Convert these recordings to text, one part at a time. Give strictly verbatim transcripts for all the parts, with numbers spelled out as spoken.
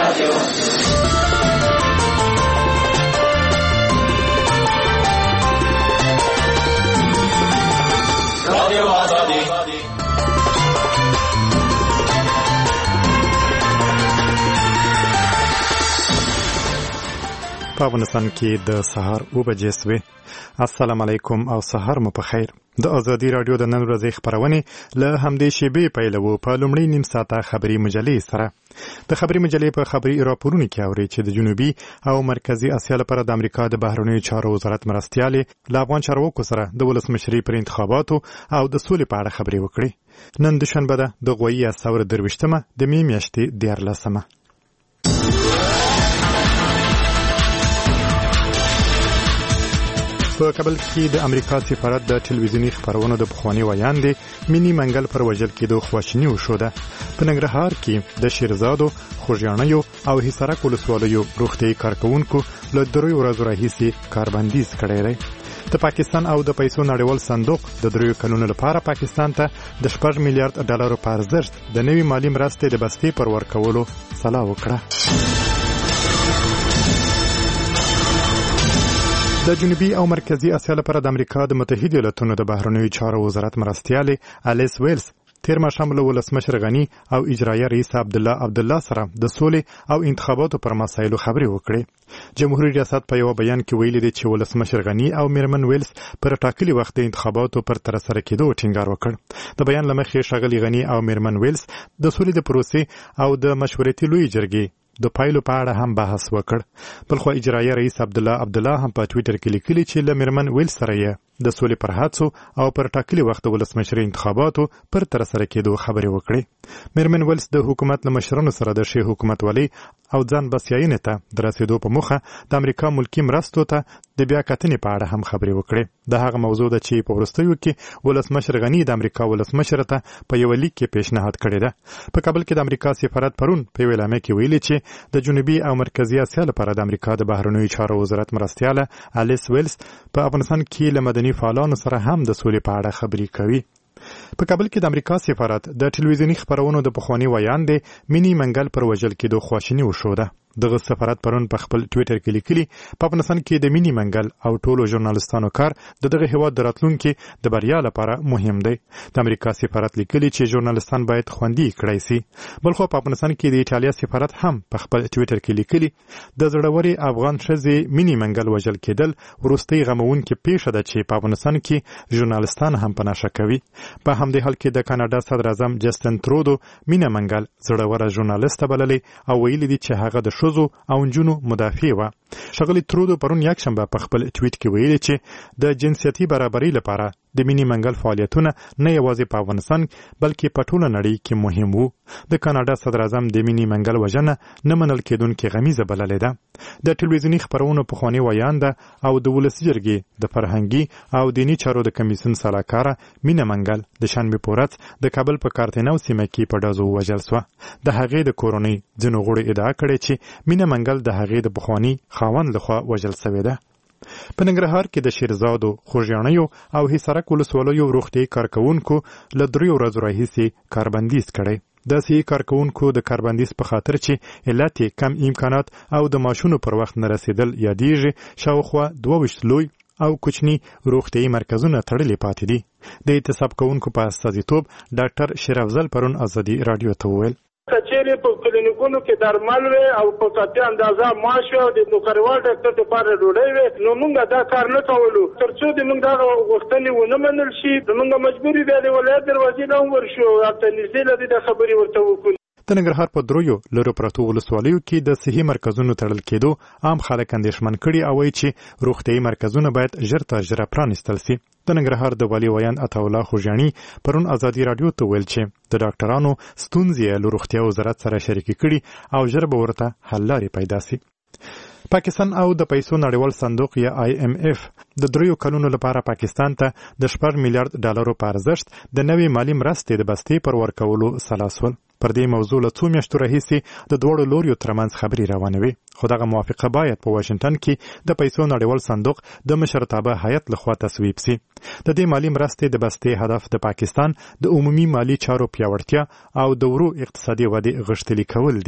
په افغانستان کې د سهار اوه بجې سوې. السلام علیکم او سهار مو په خیر. د ازادي راډیو د نن ورځې خبرونه له همدې شیبې پیلوو په لومړۍ نیم ساعته خبري مجلې سره. د خبري مجلې په خبري راپورونو کې اوري چې د جنوبي او مرکزی اسیا لپاره د امریکا د بهرنیو چارو وزارت مرستیالې له افغان چارواکو سره د ولسمشرۍ پر انتخاباتو او د سولې په اړه خبرې وکړي. نن دوشنبه ده د غویي اساور درویشتمه د مې میاشتې دیارلسمه. په کابل کې د امریکا سفارت د ټلویزیوني خبرونو د پخوانی ویاندې مینی منګل پر وژل کېدو خواشیني وشوده. په ننګرهار کې د شیرزادو، خوږیاڼیو او حصارک ولسوالیو روغتیايي کارکونکو له دریو ورځو راهیسې کاربندیز کړی دی. د پاکستان او د پیسو نړیوال صندوق د دریو کلونو لپاره پاکستان ته د شپږ میلیارډ ډالرو په ارزښت د نوي مالي مرستې د بستې پر ورکولو سلا وکړه. د جنوبي او مرکزی اسیا لپاره د امریکا د متحده ایالاتونو د بهرنیو چارو وزارت مرستیالې الیس ویلز تیر ماښام له ولسمشر غنی او اجرایه رئیس عبدالله عبدالله سره د سولې او انتخاباتو پر مسایلو خبرې وکړې. جمهوریت ریاست په یو بیان کې ویلي دی چې ولسمشر غنی او میرمن ویلز پر ټاکلي وخت د انتخاباتو پر تر سره کېدو ټینګار وکړ. د بیان لمخې ښاغلي غنی او میرمن ویلز د سولې د پروسې او د مشورتي لوی جرګې د پایلو په اړه هم بحث وکړ. بلخو اجرایه رئیس عبدالله عبدالله هم په ټویټر کې لیکلي چې له میرمن ویلز سره یې د سولې پر هڅو او پر ټاکلي وخت ولسمشرۍ انتخاباتو پر تر سره کېدو خبرې وکړې. میرمن ویلز د حکومت له مشرانو سره د ښې حکومتولۍ او ځان بسیاینې ته د رسېدو په موخه د امریکا ملکي مرستو ته د بیا کتنې په اړه هم خبرې وکړې. د هغه موضوع ده چې په وروستیو کې ولسمشر غنی د امریکا ولسمشر ته په یو لیک کې پیشنهاد کړی ده. په کابل کې د امریکا سفارت پرون په یو اعلامیه کې ویلي چې د جنوبي او مرکزی اسیا لپاره د امریکا د بهرنیو چارو وزارت مرستیاله الیس ویلز په افغانستان کې له مدني فعالانو سره هم د سولې په اړه خبرې کوي. په کابل کې د امریکا سفارت د ټلویزیوني خبرونو د پخوانی ویاندې مینی منګل پر وژل کېدو خواشیني وښوده. دغه سفارت پرون په خپل ټویټر کې لیکلي په افغانستان کې د مینی منګل او ټولو ژورنالستانو کار د دغه هیواد د راتلونکي د بریا لپاره مهم دی. د امریکا سفارت لیکلي چې ژورنالستان باید خوندي کړای شي. بلخو په افغانستان کې د ایټالیا سفارت هم په خپل ټویټر کې لیکلي د زړوري افغان ښځې مینی منګل وژل کېدل وروستۍ غموونکې پیښه ده چې په افغانستان کې ژورنالستان هم په نښه کوي. په همدې حال کې د کاناډا صدر اعظم جسټن ترودو مینه منګل زړوره ژورنالسته بللې او ویلي دي چې هغه د ښځو او نجونو مدافع وه. ښاغلي ترودو پرون یکشنبه په خپل ټویټ کې ویلي چې د جنسیتي برابرۍ لپاره د مینی منګل فعالیتونه نه یوازې په افغانستان بلکې په ټوله نړۍ کې مهم وو. د کاناډا صدر اعظم د مینی منګل وژنه نه منل کېدونکې غمیزه بللې ده. د ټلویزیوني خبرونو پخواني ویانده او د ولسي جرګې د فرهنګي او دیني چارو د کمیسیون سلاکاره مینه منګل د شنبې په ورځ د کابل په کارتینو سیمه کې په ډزو ووژل سوه. د هغې د کورنۍ ځینو غړو ادعا کړې چې مینه منګل د هغې د پخواني خاوند لخوا وژل سوې ده. په ننګرهار کې د شیرزادو، خوږیاڼیو او حصارک ولسوالیو روغتیايي کارکونکو له دریو ورځو راهیسې کاربندیز کړی. داسې کارکونکو د کاربندیز په خاطر چې علت یې کم امکانات او د معاشونو پر وخت نه رسېدل یادېږي شاوخوا دوه ویشت لوی او کوچني روغتیايي مرکزونه تړلي پاتې دي. د احتساب کوونکو په استازیتوب ډاکټر شیرافضل پرون ازادي راډیو ته وویل کچېرې په کلینیکونو کې درمل وي او په کافي اندازه معاش او د نوکریوال ډاکټر لپاره ډوډۍ وي، نو موږ دا کار نه کولو تر څو د موږ دغه غوښتنې ونه منل شي. موږ مجبور یو د ولایت دروازې نه ورشو او ته نږدې لدې د خبرې ورته وکړو. د ننګرهار په دریو لرو پرتو ولسوالیو کې د صحي مرکزونو تړل کېدو عام خلک اندېښمن کړي او وایي چې روغتیايي مرکزونه باید ژر تر ژره پرانیستل شي. د ننګرهار د والي ویاند عطاالله خوږیاڼي پرون ازادي راډیو ته ویل چې د ډاکټرانو ستونزې له روغتیا وزارت سره شریکې کړي او ژر به ورته حل لارې پیدا شي. پاکستان او د پیسو نړیوال صندوق یا آی ایم ایف د دریو کلونو لپاره پاکستان ته د شپږ میلیارډ ډالرو په ارزښت د نوې مالي مرستې د بستې پر ورکولو سلا سول. پر دې موضوع له څو میاشتو راهیسې د دواړو لوریو ترمنځ خبرې روانې وي، خو دغه موافقه باید په واشنګټن کې د پیسو نړیوال صندوق د مشرتابه هیئت لخوا تصویب شي. د دې مالي مرستې د بستې هدف د پاکستان د عمومي مالي چارو پیاوړتیا او د ورو اقتصادي ودې غښتلي کول دي.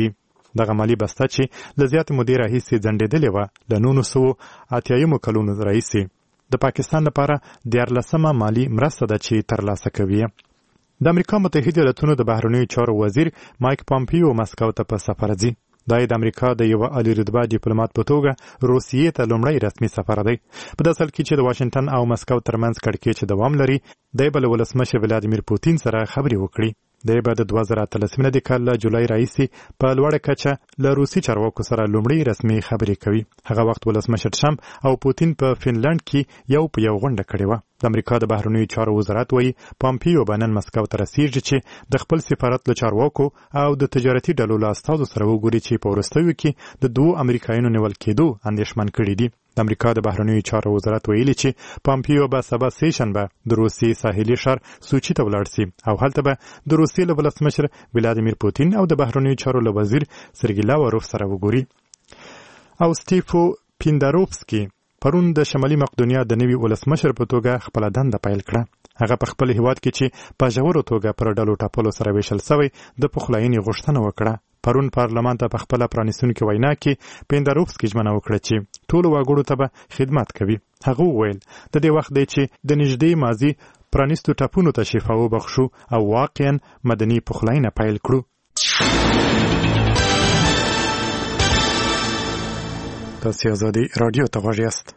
دغه مالي بسته چې له زیاتې مودې راهیسې ځنډېدلې وه له نولس سوه اتیایمو کلونو راهیسې د پاکستان لپاره دیارلسمه مالي مرسته ده چې ترلاسه کوي. د امریکا متحده ایالاتونو د بهرنیو چارو وزیر مایک پامپیو مسکو ته په سفر ځي. دا د امریکا د یو عالی رتبه ډیپلوماټ په توګه روسیې ته لومړی رسمي سفر دی. په داسې حال کې چې د واشنګټن او مسکو ترمنځ کړکېچ دوام لري، دی به له ولسمشر ولادیمیر پوتین سره خبرې وکړي. دی به د دوه زره اتلس د کال له جولای راهیسې په لوړه کچه له روسي چارواکو سره لومړی رسمي خبرې کوي. هغه وخت ولسمشر ټرمپ او پوتین په فنلند کې یو په یو غونډه کړې وه. د امریکا د بهرنیو چارو وزارت وایي پامپیو به نن مسکو ته رسیږي چې د خپل سفارت له چارواکو او د تجارتي ډلو له استازو سره وګوري چې په وروستیو کې د دوو امریکایانو نیول کېدو اندېښمن کړي دي. د امریکا د بهرنیو چارو وزارت ویلي چې پامپیو به سبا سه شنبه د روسیې ساحلي ښار سوچي ته ولاړ شي او هلته به د روسیې له ولسمشر ولادیمیر پوتین او د بهرنیو چارو له وزیر سرګی لاوروف سره وګوري. او سټیفو پینداروفسکي پرون د شمالي مقدونیا د نوي ولسمشر په توګه خپل دنده پیل کړه. هغه په خپل هیواد کې چې په ژورو توګه پر ډلو ټاپلو سره ویشل شوی د پخلاینې غوښتنه وکړه. پرون پارلمان ته په خپل پرانیستونکې وینا کې پینداروفسکي ژمنه وکړه چې ټولو وګړو ته به خدمت کوي. هغه وویل د دې وخت دی چې د نږدې ماضي پرانیستو ټاپونو ته شفا وبخښو او واقعا مدني پخلاینه پیل کړو. تاسو آزادي رادیو ته غوږ یاست.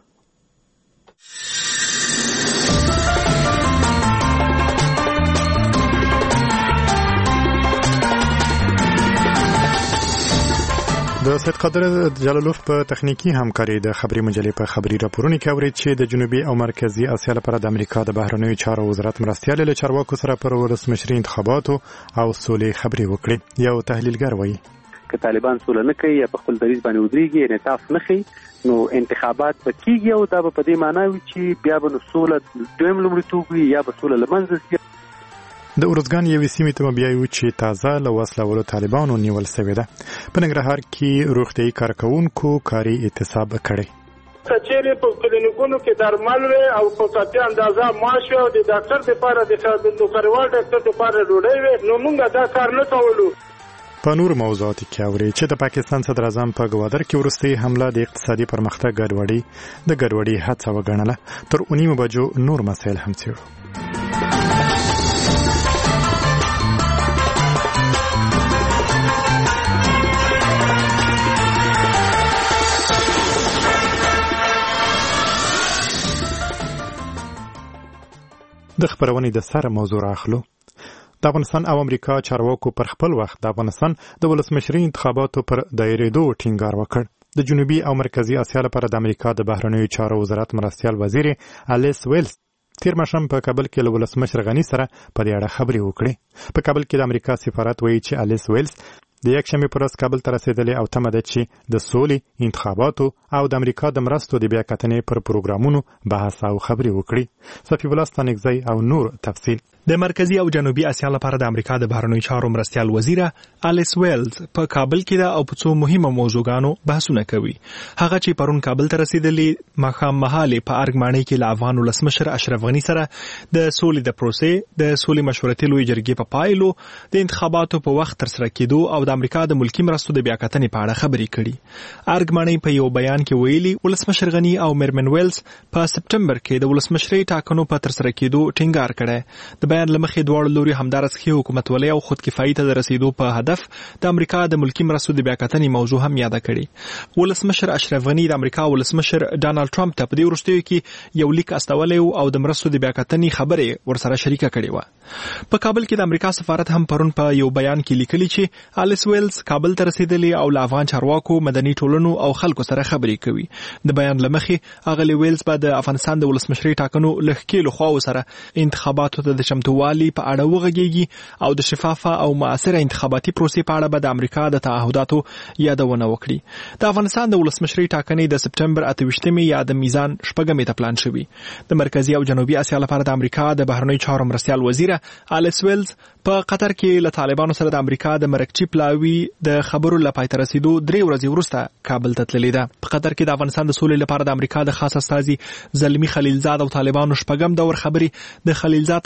د سید قادر جلالوف په تخنیکی همکاري د خبري مجلې په خبري راپورونه کې اورید چې د جنوبي او مرکزی اسیا لپاره د امریکا د بهرنیو چارو وزارت مرستيال له چارواکو سره پر ولسمشري انتخاباتو او سولې خبري وکړي. یو تحلیلګر وایي که طالبان سوله نه کوي یا په خپل دریځ باندې ودرېږي انعطاف نه کوي نو انتخابات به کېږي او دا به په دې معنی وي چې بیا به نو سوله دویم لومړیتوب وي یا به سوله له منځه ځي. د اورزګان یوې سیمې ته بیا یو چې تازه له وسلهوالو طالبانو نیول شوې ده. په ننګرهار کې روغتیايي کارکوونکو کاري اعتصاب کړی. کچېرې په کلینیکونو کې درمل وي او په کافي اندازه معاش او د ډاکټر لپاره د نوکریوال ډاکټر لپاره ډوډۍ وي نو موږ دا کار نه کولو. په نور موضوعاتو کې اوري چې د پاکستان صدر اعظم په ګوادر کې وروستۍ حمله د اقتصادي پرمختګ ګډوډي د ګډوډي هڅه وګڼله. تر اونیمه بجو نور مسایل هم څېړو. د خبرونې د سره موضوع راخلو. د افغانستان او امریکا چارواکو پر خپل وخت د افغانستان د ولسمشري انتخاباتو پر دایریدو ټینګار وکړ. د جنوبي او مرکزی اسیا لپاره د امریکا د بهرنیو چارو وزارت مرستيال وزیر الیس ویلز تیر ماښام په کابل کې له ولسمشر غني سره په دې اړه خبرې وکړې. په کابل کې د امریکا سفارت وایي چې الیس ویلز د یکشنبې په ورځ کابل ته رسېدلې او تمه ده چې د سولې انتخاباتو او د امریکا د مرستو د بیاکتنې پر پروګرامونو بحث او خبرې وکړي. صفي الله ستانکزی او نور تفصیل. د مرکزی او جنوبي اسیا لپاره د امریکا د بهرنیو چارو مرستيال وزیر الیس ویلز په کابل کې د او په څو مهمه موضوعګانو بحثونه کوي. هغه چې پرون کابل ته رسیدلې مخام مهاله په ارګمانۍ کې له افغان ولسمشر اشرف غني سره د سولې د پروسې د سولې مشورتي لوی جرګې په پایلو د انتخاباتو په وخت تر سره کېدو او د امریکا د ملکی مرستو د بیاکتنې په اړه خبرې کړي. ارګمانۍ په یو بیان کې ویلي ولسمشر غني او میرمن ویلز په سپټمبر کې د ولسمشري ټاکنو په تر سره کېدو ټینګار کړي. د بیان لمخې دواړو لوري همدارسخي حکومتولۍ او خودکفایي ته د رسیدو په هدف د امریکا د ملکی مرستو د بیاکتنې موضوع هم یاد کړي. ولسمشر اشرف غني د امریکا ولسمشر ډانلډ ټرمپ ته په دې وروستیو کې یو لیک استولی او د مرستو د بیاکتنې خبرې ورسره شریکه کړې و. په کابل کې د امریکا سفارت هم پرون په یو بیان کې لیکلي چې الیس ویلز کابل ته رسیدلی او له افغان چارواکو مدني ټولنو او خلکو سره خبرې کوي. د بیان لمخې اغلی ویلز به د افغانستان د ولسمشري ټاکنو لخکېلو خواو سره انتخاباتو ته د چمتووالي په اړه وغږیږي او د شفافه او مؤثره انتخاباتي پروسې په اړه به د امریکا د تعهداتو یادونه وکړي. د افغانستان د ولسمشري ټاکنې د سپټمبر اته ویشتمې یا د میزان شپږمې ته پلان شوی. د مرکزی او جنوبي اسیا لپاره د امریکا د بهرنیو چارو مرستيال وزیر الیس ویلز په قطر کې له طالبانو سره د امریکا د مرکچی پلاوی د خبرو لپاره تر رسیدو درې ورځې وروسته کابل ته تللی ده. په قطر کې د افغانستان د سولې لپاره د امریکا د خاص استازي زلمی خلیلزاد او طالبانو شپږم دور خبري د خلیلزاد په خبره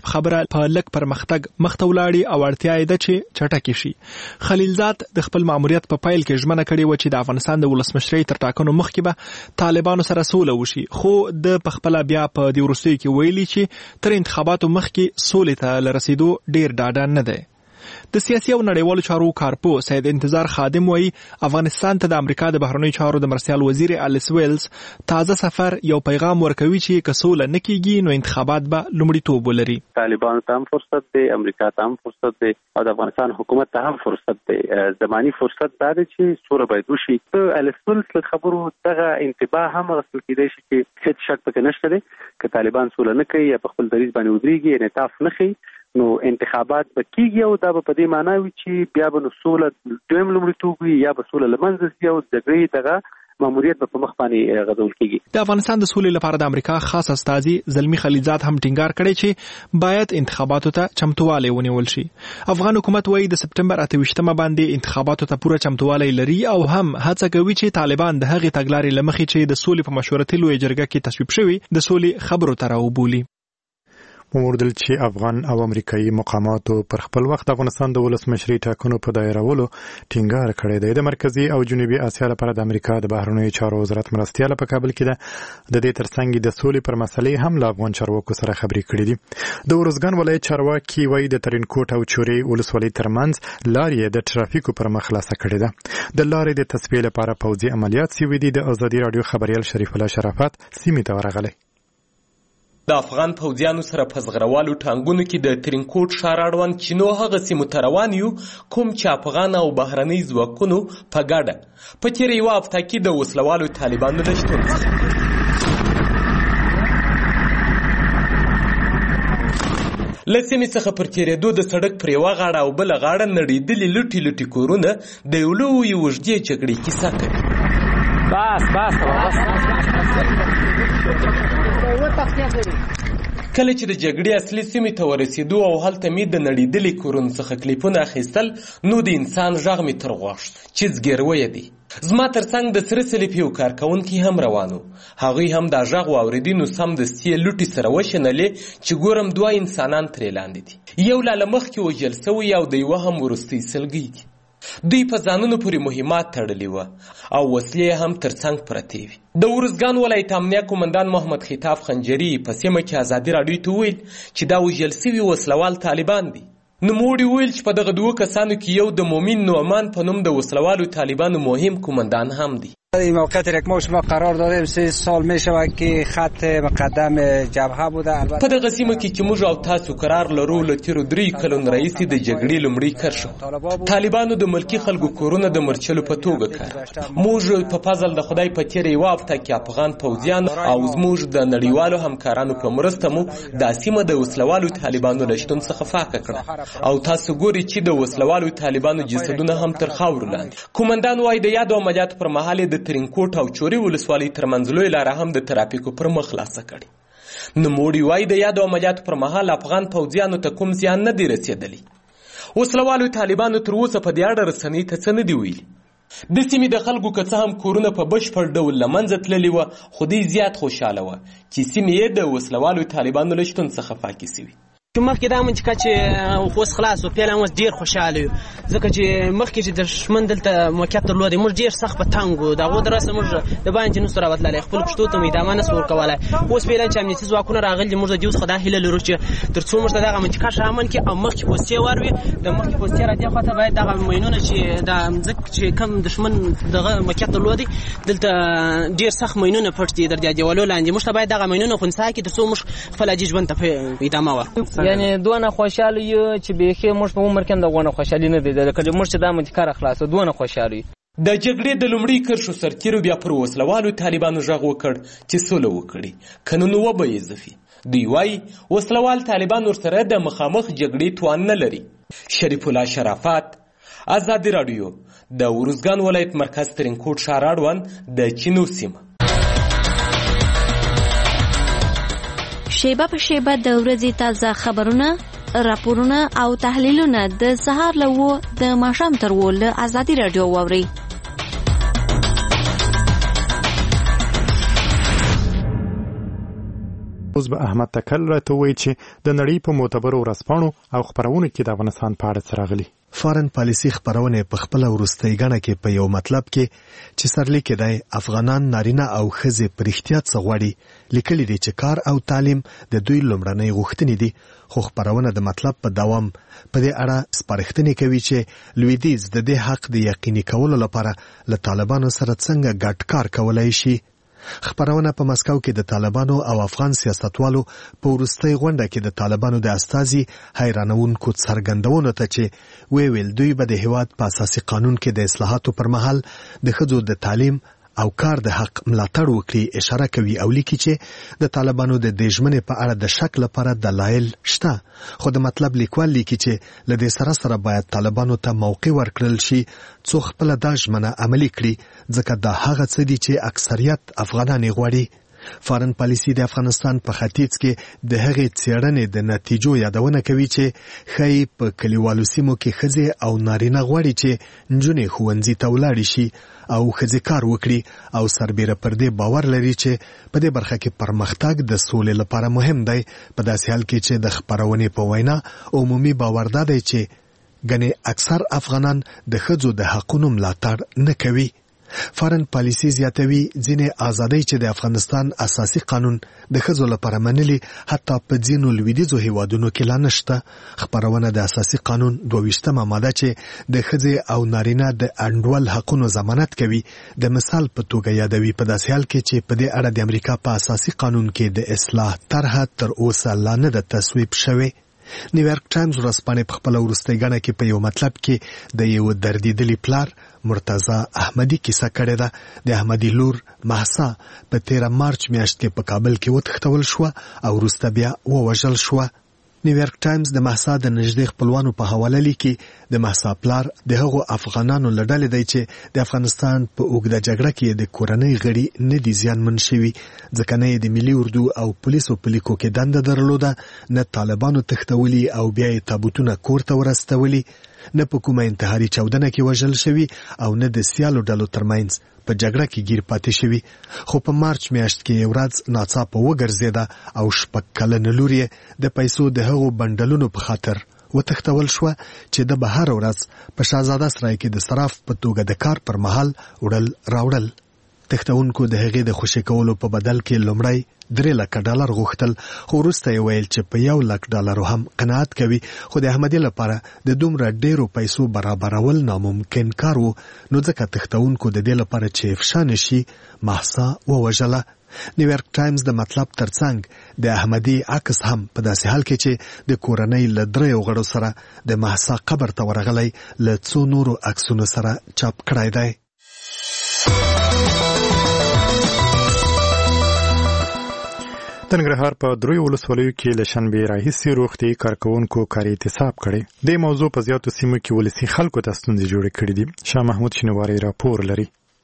په لک پرمختګ مخته ولاړی او اړتیا یې ده چې چټکې شي. خلیلزاد د خپل ماموریت په پیل کې ژمنه کړې و چې د افغانستان د ولسمشرۍ تر ټاکنو مخکې به طالبانو سره سوله وشي، خو د پخپله بیا په دې وروستیو کې ویلي چې تر انتخاباتو مخکې سولې ته له رسیدو ډیر ډاډه نه دی. د سیاسي او نړیوالو چارو کارپو سید انتظار خادم وایي افغانستان ته د امریکا د بهرنیو چارو د مرستیال وزیر الیس ویلز تازه سفر یو پیغام ورکوي چې که سوله نه کیږي نو انتخابات به لومړیتوب ولري. طالبانو ته هم فرصت دی، امریکا ته هم فرصت دی او د افغانستان حکومت ته هم فرصت دی. زماني فرصت دا دی چې سوله باید وشي. الیس ویلز له خبرو دغه انتباه هم غوښتل کېدای شي چې هیڅ شک پکې نشته دی که طالبان سوله نه کوي یا په خپل دریځ باندې ودرېږي، انعطاف نه ښیي، نو انتخابات به کیږي او دا به په دې معنا وي چې بیا به نو سوله دویم لومړیتوب وي یا به سوله له منځه ځي او د جګړې دغه ماموریت به په مخ باندې غځول کیږي. د افغانستان د سولې لپاره د امریکا خاص استازي زلمی خلیلزاد هم ټینګار کړی چې باید انتخاباتو ته چمتووالی ونیول شي. افغان حکومت وایي د سپټمبر اته ویشتمه باندې انتخاباتو ته پوره چمتووالی لري او هم هڅه کوي چې طالبان د هغې تګلارې له مخې چې د سولې په مشورتي لویه جرګه کې تصویب شوي د سولې خبرو ته راوبولي. وموردل چې افغان او امریکایي مقاماتو پر خپل وخت د افغانستان د ولسمشرۍ ټاکنو په دایرولو ټینګار کړی دی. د مرکزي او جنوبي اسیا لپاره د امریکا د بهرنیو چارو وزارت مرستیاله په کابل کې ده. د دې ترڅنګ د سولې پر مسلې هم له افغان چارواکو سره خبرې کړې دي. د ورزګان ولایت چارواکي وایي د ترینکوټ او چورې ولسوالۍ ترمنځ لارې د ترافیکو پر مخ خلاصه کړې ده. د لارې د تصفیې لپاره پوځي عملیات شوي دي. د ازادي راډیو خبريال شریف الله شرافت سیمې ته ورغلی. د افغان پوځیانو سره په زغروالو ټانګونو کې د ترینکوټ ښار اړوند چینو هغه سیمو ته روان یو کوم چې افغان او بهرني ځواکونو په ګډه په تېره یوه هفته کې د وسلوالو طالبانو له شتون څخه له سیمې څخه پر تېرېدو د سړک پر یوه غاړه او بله غاړه نړېدلي لوټي لوټي کورونه د یو لویې اوږدې جګړې کیسه کوي. بس بس کله چې د جګړې اصلي سیمې ته ورسېدو او هلته مې د نړېدلي کورونو څخه کلیپونه اخیستل نو د انسان غږ مې تر غوږ شو چې زګیرویه دی. زما تر څنګ د سره صلیب یو کارکوونکي هم روان وو. هغوی هم دا غږ واورېدي نو سمدستي یې لوټې سره وشنلې چې ګورم دوه انسانان ترې لاندې دي. یو لا له مخکې وژل سوی او د یوه هم وروستۍ سلګۍ دي. دوی په ځانونو پورې مهمات تړلي وه او وسلې هم تر څنګ پرتې وي. د ورزګان ولایت امنیه قومندان محمد خطاب خنجري په سیمه کې ازادي راډیو ته وویل چې دا وژل سوي وسلوال طالبان دي. نوموړي وویل چې په دغه دوه کسانو کې یو د مومن نعمان په نوم د وسلوالو طالبانو مهم قومندان هم دی. این موقعیت یک ما شما قرار دادیم سه سال می شود که خط مقدم جبهه بوده. په دغه سیمه کې چې موږ او تاسو قرار لرو له تیرو درې کلونو راهیسې د جګړې لومړی کرښه طالبانو د ملکي خلکو کورونه د مرچلو په توګه کړل. موږ په فضل د خدای په تیره یوه هفته کې افغان پوځیان او زموږ د نړیوالو همکارانو په مرسته مو دا سیمه د وسلوالو طالبانو له شتون څخه پاکه کړه او تاسو ګورئ چې د وسلوالو طالبانو جسدونه هم تر خاورو لاندې. قومندان وایي د یادو عملیاتو پر مهال د ترینکوټ او چورې ولسوالۍ ترمنځ لویه لاره هم د ترافیکو پر مخ خلاصه کړې. نوموړي وایي د یادو عملیاتو پر مهال افغان پوځیانو ته کوم زیان نه دی رسېدلی. وسلوالو طالبانو تر اوسه په دې اړه رسنۍ ته څه نه دي ویلي. د سیمې د خلکو که څه هم کورونه په بشپړ ډول له منځه تللي وه خو دوی زیات خوشحاله وه چې سیمې یې د وسلوالو طالبانو له شتون څخه پاکې سوي. مخکې دا منطقه چې اوس خلاص و پیل هم اوس ډېر خوشحاله یو ځکه چې مخکې چې دښمن دلته موقعیت درلودی موږ ډېر سخت په تنګ وو د هغو د راسه موږ د باندې نسو راوتللی خپلو پښتو ته مو ادامه نسو ورکولی. اوس فعلا چې امنیتي ځواکونه راغلي موږ د دې څخه دا هیله لرو چې تر څو موږ ته دغه منطقه ښه امن کړي او مخکې پوستې واروي د مخکې پوستې را دې خواته باید دغه ماینونه چې دا مځکه چې کم دښمن دغه موقعیت درلودی دلته ډېر سخت ماینونه پټ دي در دې دیوالو لاندې موږ ته باید دغه ماینونه خنثی کړي تر څو موږ خپل عاجي ژوند ته ادامه ورکړو. یعنې دونه خوشاله یو چې بیخي موږ په عمر کې دغونه خوشحالي نه دی لکه موږ چې دا منطقه خلاصه دونه خوشاله یو. د جګړې د لومړۍ کرښو سرتیرو بیا پر وسلوالو طالبانو غږ وکړ چې سوله وکړي که نو وبه یې ځفي. دوی وایي وسلوال طالبان ورسره د مخامخ جګړې توان نه لري. شریف الله شرافت ازادي راډیو د ورزګان ولایت مرکز ترینکوټ ښار اړوند د چینو سیمه. شیبه په شیبه د ورځې تازه خبرونه راپورونه او تحلیلونه د سهار له اوه د ماښام تر اوه له ازادي راډیو واورئ. اوس به احمد تکل راته وایي چې د نړۍ په معتبرو ورځپاڼو او خپرونو کې د افغانستان په اړه څه راغلي. فارن پالیسي خبرونه په خپل ورستۍ غاڼه کې په یو مطلب کې چې سرلیک دی افغانان نارینه او ښځې په رښتیا څه غواړي لیکلي دي چې کار او تعلیم د دوی لومړنۍ غوښتنې دي، خو خبرونه د مطلب په دوام په دې اړه سپارښتنې کوي چې لویدیځ د دې حق د یقیني کولو لپاره له طالبانو سره څنګه ګډ کار کولای شي. خبرونه په مسکو کې د طالبانو او افغان سیاستوالو په وروستۍ غونډه کې د طالبانو د استازي حیرانونکو څرګندونو ته چې وی ویل دوی به د هیواد په اساسي قانون کې د اصلاحاتو پر مهال د ښځو د تعلیم او کار د حق ملاتړ وکړي اشاره کوي او لیکي چې د طالبانو د دې ژمنې په اړه د شک لپاره دلایل شته، خو د مطلب لیکوال لیکي چې له دې سره سره باید طالبانو ته موقع ورکړل شي څو خپله دا ژمنه عملي کړي ځکه دا هغه څه دي چې اکثریت افغانان غواړي. فارن پالیسي د افغانستان په ختیځ کې د هغې څېړنې د نتیجو یادونه کوي چې ښایي په کلیوالو سیمو کې ښځې او نارینه غواړي چې نجونې ښوونځي ته ولاړې شي او ښځې کار وکړي او سربیره پر دې باور لري چې په دې برخه کې پرمختګ د سولې لپاره مهم دی، په داسې حال کې چې د خپرونې په وینا عمومي باور دا دی چې ګنې اکثر افغانان د ښځو د حقونو ملاتړ نه کوي. فارن پالیسي زیاتوي ځینې ازادۍ چې د افغانستان اساسي قانون د ښځو لپاره منلي حتی په ځینو لویدیځو هیوادونو کې لا نشته. خپرونه د اساسي قانون دوه ویشتمه ماده چې د ښځې او نارینه د انډول حقونو ضمانت کوي د مثال په توګه یادوي، په داسې حال کې چې په دې اړه د امریکا په اساسي قانون کې د اصلاح طرحه تر اوسه لا نه ده تصویب شوې. نیویارک ټایمز ورځپاڼې په خپله وروستۍ ګڼه کې په یو مطلب کې د یو دردېدلي پلار مرتضی احمدي کیسه کړې ده. د احمدي لور مهسا په تیره مارچ میاشت کې په کابل کې وتښتول شوه او وروسته بیا ووژل شوه. نیویارک ټایمز د مهسا د نږدې خپلوانو په حواله لیکي د مهسا پلار د هغو افغانانو له ډلې دی چې د افغانستان په اوږده جګړه کې د کورنۍ غړي نه دي زیانمن شوي، ځکه نه یې د ملي اردو او پولیسو په لیکو کې دنده درلوده، نه طالبانو تښتولي او بیا یې تابوتونه کور ته ورستولي، نه په کومه انتحاري چاودنه کې وژل شوي او نه د سیالو ډلو ترمنځ په جګړه کې گیر پاتې شوي. خو په مارچ میاشت کې یو ورځ ناڅاپه وګرځېده او شپږ کلنه لور یې د پیسو د هغو بنډلونو په خاطر وتښتول شوه چې د به هره ورځ په شهزاده سرای کې د صراف په توګه د کار پر مهال وړل راوړل. تښتونکو د هغې د خوشي کولو په بدل کې لومړی درې لکه ډالر غوښتل، خو وروسته یې ویل چې په یو لک ډالرو هم قناعت کوي، خو د احمدي لپاره د دومره ډیرو پیسو برابرول ناممکن کار و، نو ځکه تښتونکو د دې لپاره چې افشا نشي مهسا ووژله. نیویارک ټایمز د مطلب ترڅنګ د احمدي عکس هم په داسې حال کې چې د کورنۍ له دریو غړو سره د مهسا قبر ته ورغلی له څو نورو عکسونو سره چاپ کړی دی. د ننګرهار په دریو ولسوالیو کې له شنبې راهیسې روغتیايي کارکوونکو کاري اعتصاب کړی. دې موضوع په زیاتو سیمو کې ولسي خلکو ته ستونزې جوړې کړې دي. شاه محمود شینواری راپور لري.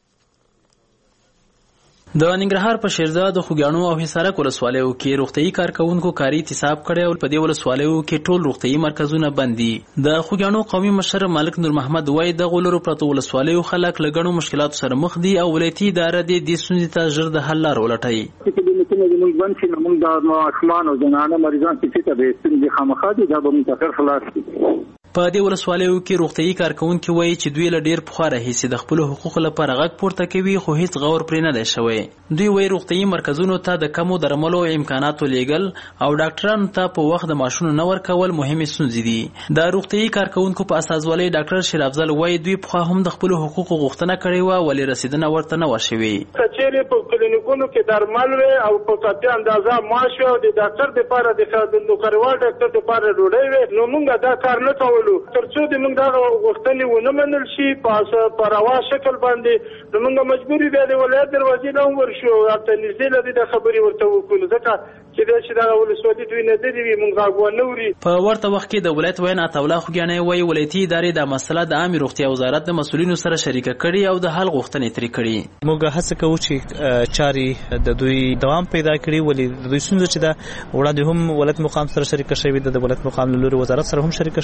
د ننګرهار په شیرزاد، خوږیاڼو او حصارک ولسوالیو کې روغتیايي کارکوونکو کاري اعتصاب کړی او په دې ولسوالیو کې ټول روغتیايي مرکزونه بند دي. د خوږیاڼو قومي مشر ملک نور محمد وایي د غولرو پرتو ولسوالیو خلک له ګڼو مشکلاتو سره مخ دي او ولایتي اداره دې دې ستونزې ته ژر د حل لار ولټوي. زموږ بند شي نو موږ د ماشومان او زنانه مریضان چې ته به ستونزې خامخا دي دا به متأخر خلاص شي. په دې ولسوالیو کې روغتیايي کارکوونکي وایي چې دوی له ډیر پخوا راهیسې د خپلو حقوقو لپاره غږ پورته کوي، خو هیڅ غور پرې نه دی شوی. دوی وایي روغتیايي مرکزونو ته د کمو درملو امکاناتو لیږل او ډاکټرانو ته په وخت د معاشونو نه ورکول مهمې ستونزې دي. د روغتیايي کارکوونکو په اساسوالۍ ډاکټر شیر افضل وایي دوی پخوا هم د خپلو حقوقو غوښتنه کړې وه، ولې رسیدنه ورته نه وه شوې. که چیرې په کلینیکونو کې درمل وي او په کافي اندازه معاش وي او د ډاکټر دپاره د نوکریوال ډاکټر دپاره ډوډۍ وي، نو موږ دا کار نه کولو تر څو د موږ دغه غوښتنې ونه منل شي په روا شکل باندې، نو موږ مجبور یو بیا د ولایت دروازې نه هم ورشو ورته نږدې له دې د خبرې ورته وکړو، ځکه چې دا چې دغه ولسوالي دوی نه دلې وي موږ غږ ونه اوري. په ورته وخت کې د ولایت ویاند عطاالله خوږیاڼی وایي ولایتي ادارې دا مسله د عامې روغتیا وزارت د مسؤلینو سره شریکه کړي او د حل غوښتنې ترې کړي. موږ هڅه کوو چې چارې د دوی دوام پیدا کړي، ولې د دوی ستونزه چې ده وړاندې هم ولایت مقام سره شریکه شوې ده، د ولایت مقام له لوري وزارت سره هم شریکه شوې ده.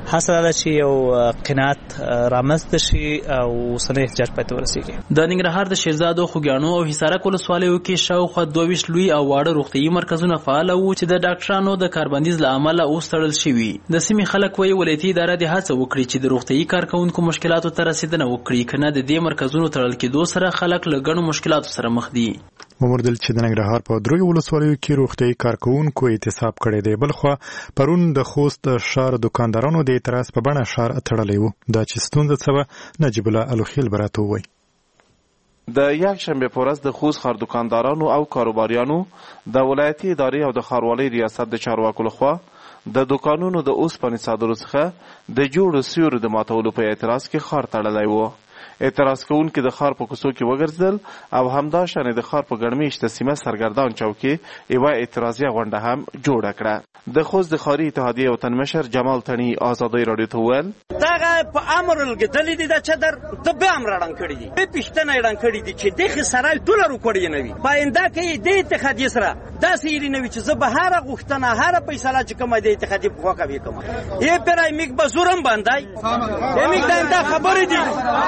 حاصل دا چې یو قناعت رامنځته شي او اوسنی احتجاج پای ته ورسیږي. د ننګرهار د شیرزادو خوږیاڼو او حصارک ولسوالیو کې شاوخوا دوه ویشت لوی او واړه روغتیايي مرکزونه فعال وو چې د ډاکټرانو د کاربندیز له امله اوس تړل شوي. د سیمې خلک وایي ولایتي اداره د هڅه وکړي چې د روغتیايي کارکوونکو مشکلاتو ته رسیدنه وکړي، کنه د دې مرکزونو تړل کېدو سره خلک له ګڼو مشکلاتو سره مخ دي. ممردل چې د ننګرهار په دروي ولسوالیو کې روغتیايي کارکوونکو اعتصاب کړی دی. بلخوا پرون د خوست شهر دکاندارانو د اعتراض په بڼه شهر تړلی و. دا چې ستونزه څه وه نجیب الله الوخیل به راته ووایي. د یکشنبه په ورځ د خوست ښار دکاندارانو او کاروباریانو د ولایتي ادارې او د ښاروالۍ ریاست د چارواکو لخوا د دکانونو د اوسپنې صادرو څخه د جوړو سیورو د ماتولو په اعتراض کې ښار تړلی و. اعتراض کوونکي د ښار په کوڅو کې وګرځېدل او همداشانې د ښار په ګڼمېشته سیمه سرګردان چوک کې یوه اعتراضیه غونډه هم جوړه کړه. د خوست د ښاري اتحادیې وطن مشر جمال تڼي ازادۍ راډیو ته وویل دغه په امر لګېدلي دي دا چدر ته بیا هم راړنګ کړي دي، بیا پوښتنه یې ړنګ کړي دي چې دغې سرای ټوله روکړې نه وي. په آینده کې یې دې اتحادیې سره داسې یې نه وي چې زه به هره غوښتنه هره فیصله چې کومه د اتحادیې په خوا کوي کومه یې پرای میک به زور هم باندای میک دا دا خبرې دي.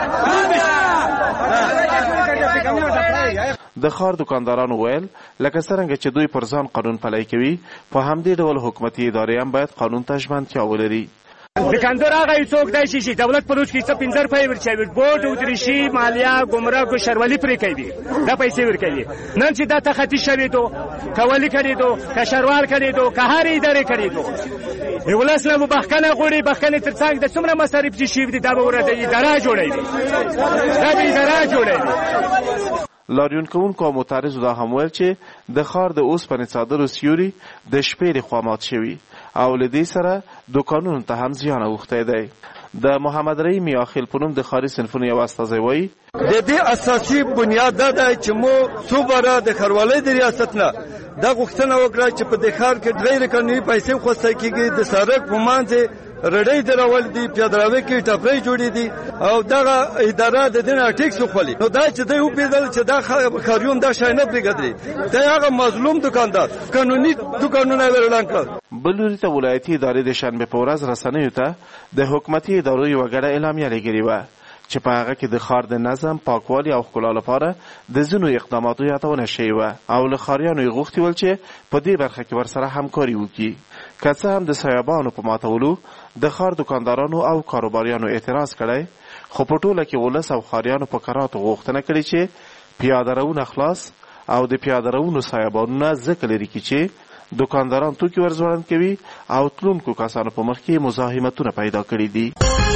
د ښار دکاندارانو ویل لکه څرنګه چې دوی پر ځان قانون پلی کوي په همدې ډول حکومتي ادارې هم باید قانون ته ژمنتیا ولري. دکاندار هغه څوک دی چې دولت په روز کې څه پنځه روپۍ ورچوي، بورډ اتریشي مالیه ګمرک او شروالي پرې کوي، دا پیسې ورکوي. نن چې دا تخطي شوی دو کولی کړی دو که شروال کړی دو که هر ادارې کړی دو ولس نه بخښنه غواړي. بخښنې تر څنګ د څومره مصارف چې شوي دي دا به ورته اداره جوړوي، دا به اداره جوړوي. لاریون کوونکو او معترضو دا هم ویل چې د ښار د اوسپنې صادرو سیوري د شپې لخوا مات شوي او له دې سره دوکانونو ته هم زیان اوښتی دی. د محمد رحیم میاخیل په نوم د ښاري صنفونو یو استازی وایي د دې اساسي بنیاد دا دی چې مو صوبره د ښاروالۍ د ریاست نه دا غوښتنه وکړه چې په دې ښار کې غیر قانوني پیسې خوسته کېږي، د سړک په منځ رډۍ درول دي، پیادهروي کې ټپرۍ جوړې دي او دغه اداره د دې نه ټیکس وخولي. نو دا چې دوی وپېژندل چې دا ښاریون دا شی نه پرېږدي، دی هغه مظلوم دکاندار قانوني دوکانونه یې ور اعلان کړل. بل لوري ته ولایتي ادارې د شنبې په ورځ رسنیو ته د حکومتي ادارو یوه ګډه اعلامیه لېږلې وه چې په هغه کې د ښار د نظم، پاکوالي او ښکلا لپاره د ځینو اقداماتو یادونه شوې وه او له ښاریانو یې غوښتي ول چې په دې برخه کې ورسره همکاري وکړي. که څه هم د سیابانو په ماتولو د ښار دکاندارانو او کاروباریانو اعتراض کړی، خو په ټوله کې ولس او ښاریانو په کراتو غوښتنه کړې چې پیاده روونه خلاص او د پیاده روونو سیابانونه ځکه لرې کړي چې دکانداران توکي ورځوړند کوي او تلونکو کسانو په مخ کې مزاحمتونه پیدا کړي دي.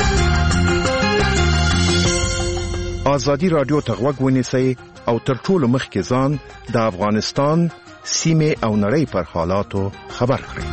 ازادي راډیو ته غوږ ونیسئ او تر ټولو مخکې ځان د افغانستان سیمې او نړۍ پر حالاتو خبر کړئ.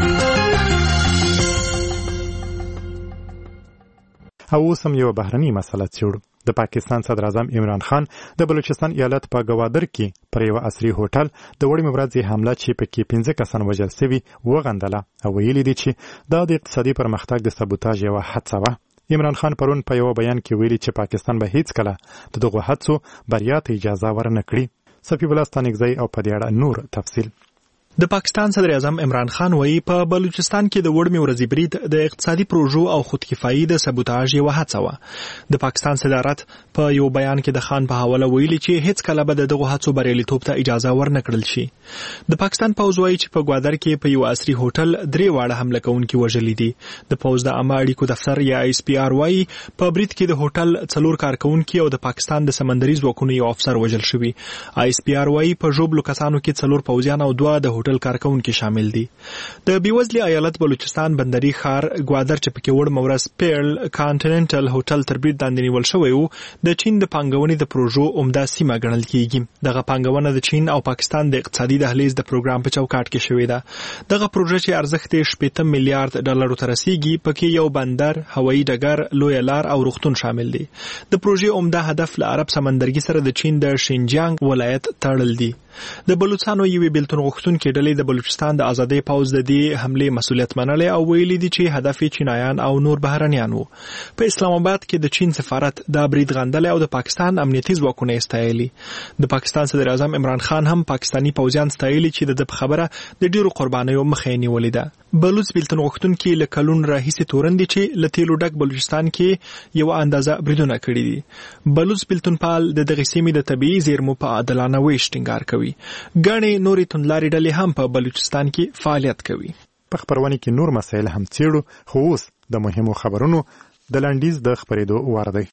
او اوس هم یوه بهرنۍ مسله څېړو. د پاکستان صدر اعظم عمران خان د بلوچستان ایالت په ګوادر کې پر یوه عصري هوټل د وړمې ورځې حمله چې پکې پنځه کسان وژل سوي وغندله او ویلي دي چې دا د اقتصادي پرمختګ د سبوتاژ یوه هڅه وه. عمران خان پرون په یوه بیان کې ویلي چې پاکستان به هیڅکله د دغو هڅو بریا ته اجازه ورنه کړي. صفي الله ستانکزی او په دې اړه نور تفصیل. د پاکستان صدر اعظم عمران خان وایي په بلوچستان کې د وړمې ورځې برید د اقتصادي پروژو او خودکفایي د سبوتاژ یوه هڅه وه. د پاکستان صدارت په یو بیان کې د خان په حواله ویلي چې هیڅ کله به دغه هڅو بریالیتوب ته اجازه ورنه کړل شي. د پاکستان پوځ وایي چې په ګوادر کې په یو عصري هوټل درې واړه حمله کوونکي وژلي دي. د پوځ د عامه اړیکو دفتر یا ایس پی آر وایي په برید کې د هوټل څلور کارکوونکي او د پاکستان د سمندري ځواکونو یو افسر وژل شوي. ایس پی آر وایي په ژوبلو کسانو کې څلور پوځیان او دوه د هوټل کارکوونکي شامل دي. د بیوزلي ایالت بلوچستان بندري ښار ګوادر چې پکې وړمه ورځ پیرل کانټیننټل هوټل تر برید لاندې نیول شوی و د چین د پانګونې د پروژو عمده سیمه ګڼل کیږي. دغه پانګونه د چین او پاکستان د اقتصادي دهلیز د پروګرام په چوکاټ کې شوې ده. دغه پروژه چې ارزښت یې شپېته میلیارډ ډالرو ته رسیږي پکې یو بندر، هوایي ډګر، لویه لار او روغتون شامل دي. د پروژې عمده هدف له عرب سمندرګي سره د چین د شینجیانګ ولایت تړل دي. د بلوچستانو یوې بیلتون غوښتونکې ډلې د بلوچستان د ازادۍ پوځ د دې حملې مسؤلیت منلی او ویلي دي چې هدف یې چینایان او نور بهرنیان وو. په اسلام آباد کې د چین سفارت دا برید غندلی او د پاکستان امنیتي ځواکونه یې ستایلي. د پاکستان صدر اعظم عمران خان هم پاکستاني پوځیان ستایلي چې د ده په خبره د ډېرو قربانیو مخه یې نیولې ده. بلوچ بیلتون غوښتونکي له کلونو راهیسې تورن دي چې له تیلو ډک بلوچستان کې یوه اندازه بریدونه کړي دي. بلوچ بیلتونپال د دغې سیمې د طبیعي زیرمو په عادلانه ویش ټینګار کوي. ګڼې نورې توندلارې ډلې هم په بلوچستان کې فعالیت کوي. په خپرونې کې نور مسایل هم څیړو، خو اوس د مهمو خبرونو د لنډیز د خپرېدو وار دی.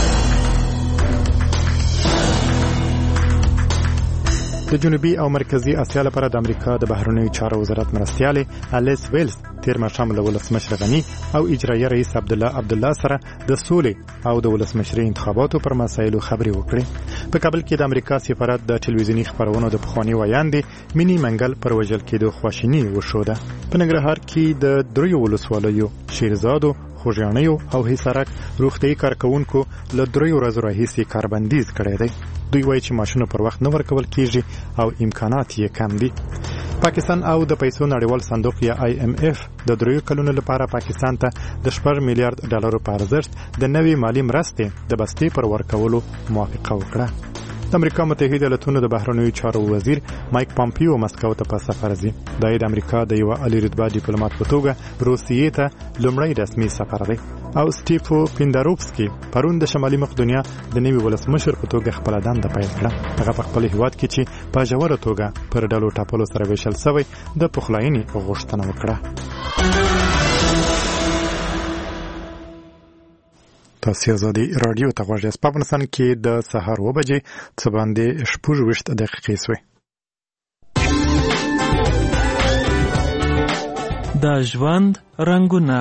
د جنوبي او مرکزي اسیا لپاره د امریکا د بهرنیو چارو وزارت مرستیال الیس ویلز تیر ماښام له ولسمشر غني او اجرایي رئیس عبدالله عبدالله سره د سولې او د ولسمشرۍ انتخاباتو پر مسایلو خبرې وکړې. په کابل کې د امریکا سفارت د ټلویزیوني خبرونو د پخواني ویاندې مینی منګل پر وژل کېدو خواشیني وښوده. په ننګرهار کې د دریو ولسوالیو شیرزادو، خوږیاڼیو او حصارک روغتیايي کارکوونکو له دریو ورځو راهیسې کاربندیز کړی دی. دوی وایي چې معاشونه پر وخت نه ورکول کیږي او امکانات یې کم دي. پاکستان او د پیسو نړیوال صندوق یا آی ایم ایف د دریو کلونو لپاره پاکستان ته د شپږ میلیارډ ډالرو په ارزښت د نوې مالي مرستې د بستې پر ورکولو موافقه وکړه. د امریکا متحده ایالاتونو د بهرنیو چارو وزیر مایک پامپیو مسکو ته په سفر ځي. دا د امریکا د یو عالی رتبه ډیپلوماټ په توګه روسیې ته لومړی رسمي سفر دی. او سټیفو پینداروفسکي پرون د شمالي مقدونیا د نوي ولسمشر په توګه خپل دنده پیل کړه. هغه په خپل هیواد کې چې په ژوره توګه پر ډلو ټاپلو سره ویشل شوی د پخلاینې غوښتنه وکړه. تاسو ازادي رادیو ته غوږ یاست. په افغانستان کې د سهار اوه بجې څه باندې شپږ ویشت دقیقې شوې. د ژوند رنګونه.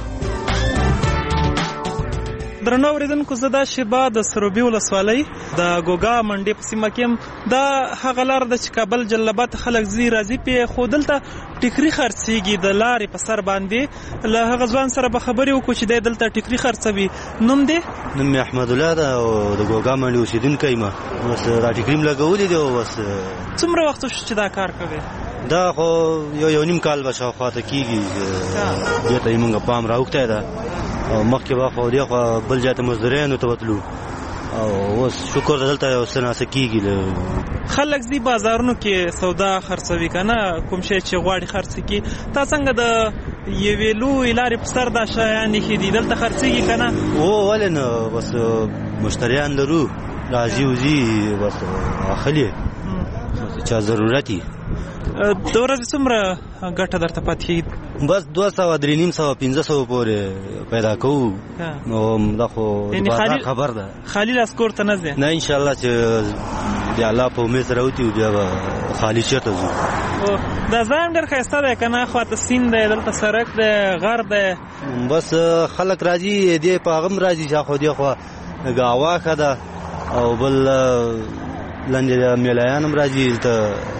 درنو اوریدونکو، زه دا شیبه د سروبي ولسوالۍ د ګوګا منډې په سیمه کې یم. دا هغه لار ده چې کابل جلالاباد خلک ځي راځي پې، خو دلته ټیکري خرڅېږي د لارې په سر باندې. له هغه ځوان سره به خبرې وکړو چې دی دلته ټیکري خرڅوي. نوم دی؟ نوم مې احمدالله ده او د ګوګا منډې اوسېدونکی یم. بس دا ټیکري مې لګولي دي او بس. څومره وخت شو چې دا کار کوې؟ دا خو یو یو نیم کال به شاوخواته کېږي. دې ته یې مونږ پام راوښتی ده او مخکې به خو دې خوا بل ځای ته مزدوریانو ته وتلو او اوس شکر ده دلته یو څه ناڅه کېږي. خلک ځي بازارونو کې سودا خرڅوي که نه، کوم شی چې غواړي خرڅ کړي. تا څنګه د یوې لویې لارې په سر دا شیان ایښي دي، دلته خرڅېږي که نه؟ او ولې نه، بس مشتریان لرو، راځي وځي، بس اخلي چا ضرورت وي. د ورځې څومره ګټه درته پاتې کېږي؟ بس دوه سوه درې نیم سوه پنځه سوه پورې پیدا کوو. نو دا خو د بازار خبر ده. خالي لاس کور ته نه ځې؟ نه، انشاءالله چې د الله په امید سره وتي بیا به خالي چېرته ځو. دا ځای هم ډېر ښایسته دی که نه؟ خواته سیند دی، دلته سړک دی، غر دی. بس خلک راځي، دې په هغه هم راځي چې خو دې خوا ګاوا ښه ده او بل لاندې میلایان هم راځي دلته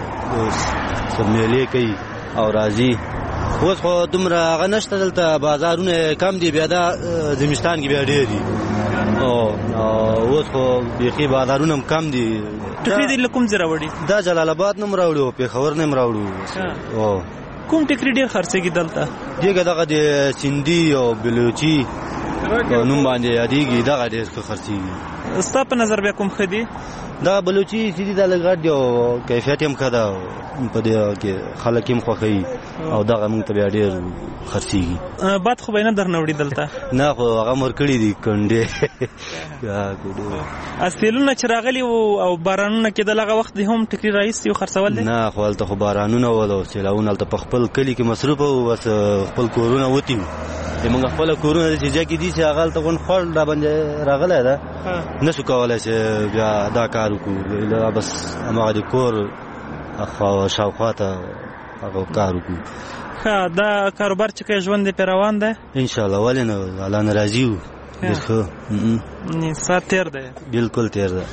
میلې کوي او راځي. اوس خو دومره هغه نشته دلته، بازارونه کم دي، بیا دا زمستان کې بیا ډېر دي. اوس خو بیخي بازارونه هم کم دي. ټیکري دې له کوم ځای راوړي؟ دا جلال آباد نه هم راوړو، پېښور نه هم راوړو. کوم ټیکري ډېر خرڅېږي دلته؟ دغه دغه د سندي او بلوچي نوم باندې یادېږي، دغه ډېر ښه خرڅېږي. ستا په نظر بیا کوم ښه دي؟ دا بلوچي چې دي دا لږ غټ دي او کیفیت یې هم ښه ده، په دې کې خلک یې هم خوښوي او دغه موږ ته بیا ډېر خرڅېږي. باد خو به یې نه درنه وړي دلته؟ نه، خو هغه مور کړي دي کنډې. اسپیلونه چې راغلي وو او بارانونه کېدل، هغه وخت دې هم ټیکري راایستي وو خرڅول دي؟ نه، خو هلته خو بارانونه ول او سیلاونه، هلته په خپل کلي کې مصروفه وو، بس خپل کورونه وتي وو. زموږ خپله کورونه داسې ځای کې دي چې هغه هلته غونډ خوړ را باندې راغلی ده، نه شو کولی چې بیا دا کار وکړو. بس هماغه د کور شاوخوا ته هغه کار وکړو. ښه، دا کاروبار چې کوې ژوند دې پرې روان دی؟ انشاءالله، ولې نه، الله نه راضي وو. ډېر ښه ساعت تېر دی؟ بلکل تېر دی.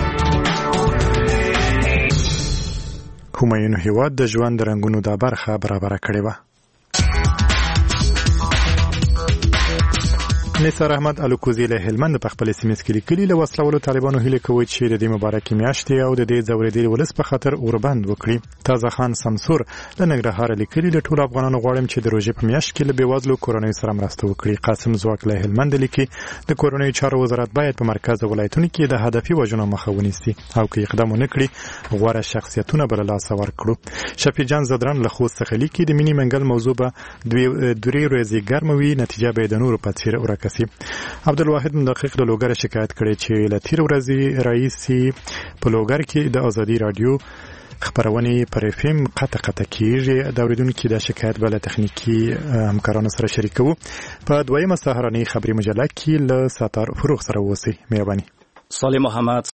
همایون هیواد د ژوند د رنګونو دا برخه برابره کړې وه. نثار احمد الکوزی له هلمند په خپل سیمه کې لیکلي له وسلوالو طالبانو هیله کوي چې د دې مبارکي میاشتې او د دې ځورېدلې ولس په خاطر اوربند وکړي. تازه خان سمسور له ننګرهار لیکلي له ټول افغانانو غواړم چې د روژې په میاشت کې له بېوزلو کورنیو سره مرسته وکړي. قاسم زواک له هلمند لیکي د کورنیو چارو وزارت باید په مرکز ولایتونو کې د هدفي وژنو مخه ونیسي او که اقدام ونه کړي غوره شخصیتونه بل لاس ورکړو. شفیع جان زدران له خوست څخه لیکي د مینی منګل موضوع به درې ورځې ګرمه وي، نتیجه به د نورو په څیر ورکسي. عبدالواحد مدقق د لوګر شکایت کړي چې له تیر ورځې رئیسي په لوګر کې د ازادي رادیو خبرونه پر اف ام قطع قطع کیږي. د اوریدونکو د شکایت بل تخنیکی همکارانو سره شریکو. په دویمه سهارنۍ خبري مجله کې له ساتار فروغ سره وسی. مهرباني. صالح محمد